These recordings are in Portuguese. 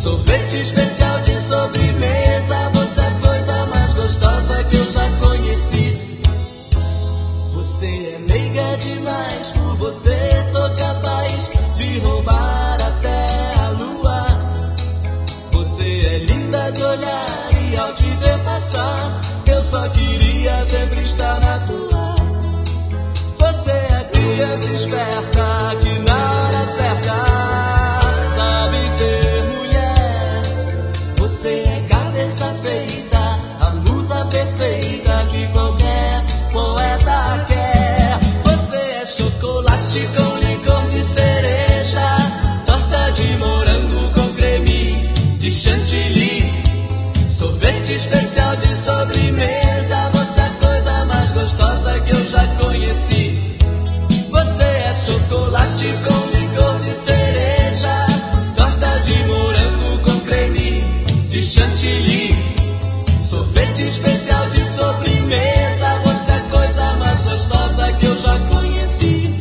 Sorvete especial de sobremesa, você é a coisa mais gostosa que eu já conheci. Você é meiga demais, por você sou capaz de roubar até a lua. Você é linda de olhar e ao te ver passar, eu só queria sempre estar na tua. Você é criança esperta que na hora certa sabe ser mulher. Você é cabeça feita, a musa perfeita que qualquer poeta quer. Você é chocolate com licor de cereja, torta de morango com creme de chantilly, sorvete especial de sobremesa, você é a coisa mais gostosa que eu já conheci. Você é chocolate com licor de cereja, torta de morango com creme de chantilly, sorvete especial de sobremesa, você é a coisa mais gostosa que eu já conheci.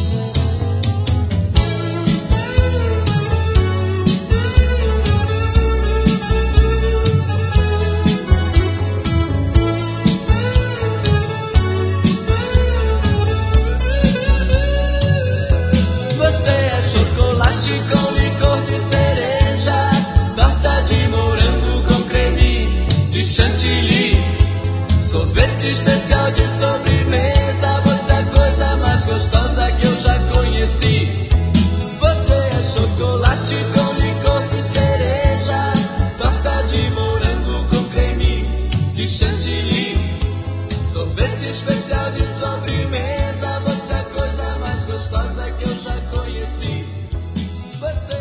Com licor de cereja, torta de morango com creme de chantilly, sorvete especial de sobremesa, você é a coisa mais gostosa que eu já conheci. Você é chocolate com licor de cereja, torta de morango com creme de chantilly, sorvete especial de sobremesa, você é a coisa mais gostosa que eu já conheci. Você